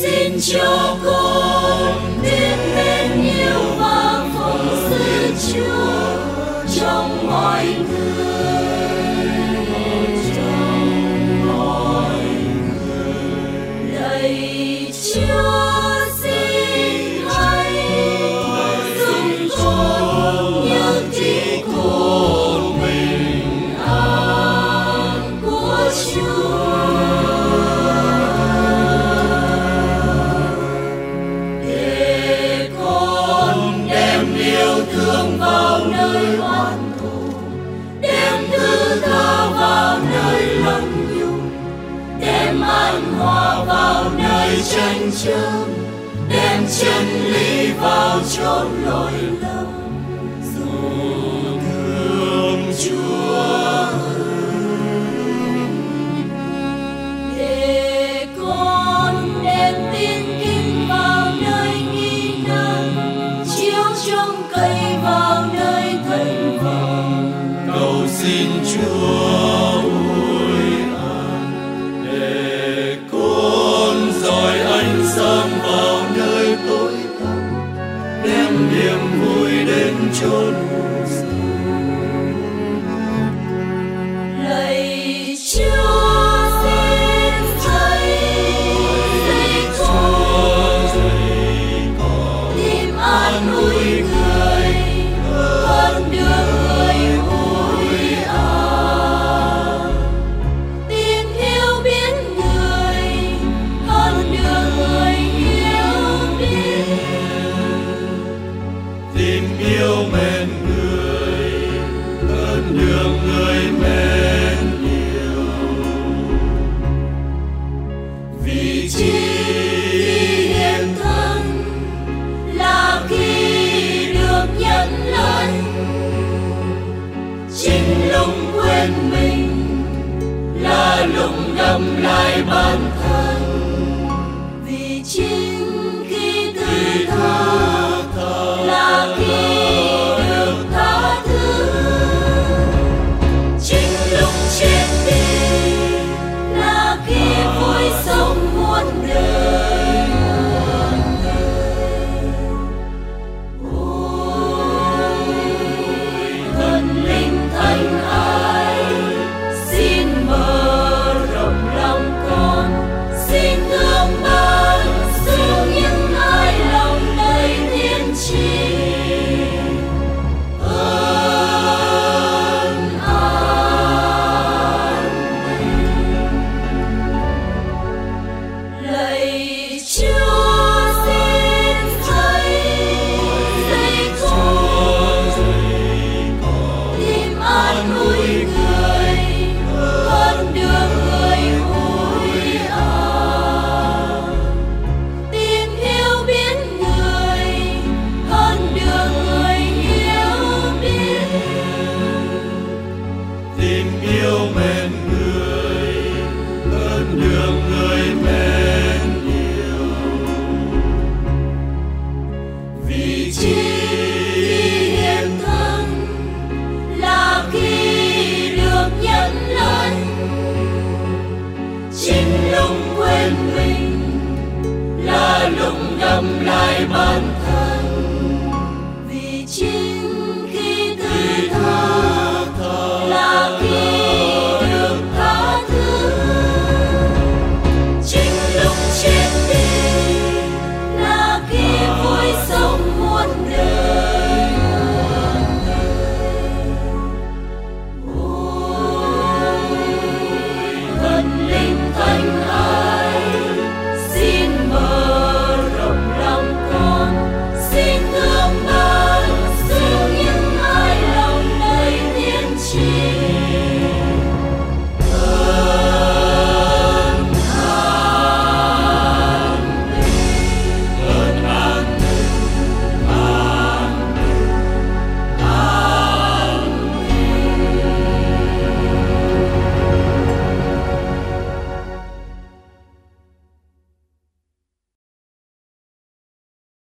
xin cho con biết mến yêu và phụng sự Chúa trong mọi người. Lạy Chúa, xin hãy giúp con như tí của bình an của Chúa. Thương vào nơi oan thù, đem thứ tha vào nơi lầm nhung, đem an hòa vào nơi tranh chấp, đem chân lý vào chốn lỗi lầm. Dù thương Chúa, để con đem tin kính vào nơi nghi nan, chiếu trong cây vào nơi thánh vàng. Cầu xin Chúa ôi an, để con dọi ánh sáng vào nơi tối tăm, đem niềm vui đến chốn u sầu. Lạy Chúa, xin dạy con tìm an ủi người hơn đường người ôi à, tìm yêu biết người hơn đường người yêu biết, tìm yêu mến người hơn đường người mến yêu. Vì chi hiện thân là khi được nhận lãnh, chính lúc quên mình là lúc gặp lại bản thân. Vì chính khi thứ tha là khi được tha thứ, chính lúc chết đi là khi vui sống muôn đời. Ôi thần linh thánh ái, xin mở rộng lòng con, xin thương ban xuống những ai lòng đầy thiên tri. Ơn an. Lạy Chúa, xin dạy con tìm an ủi người hơn đường người ôi à, tìm yêu biết người hơn đường người yêu biết, tìm yêu mến người hơn đường người mến yêu. Vì chi hiện thân là khi được nhận lãnh, chính lúc quên mình là lúc gặp lại bản thân.